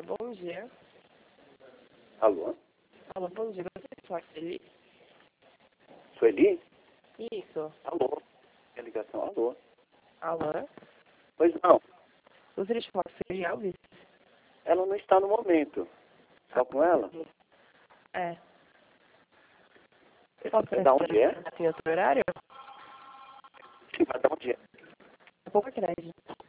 celular. Bom dia. Alô? Alô, bom dia. Você pode Sueli? Sueli? Isso. Alô? Minha ligação, alô? Alô? Pois não, Gostaria de falar com Sueli Alves? ela não está no momento. Só com ela? É. Posso Da onde é? Tem outro horário? Sim, mas da onde é? Um pouco atrás.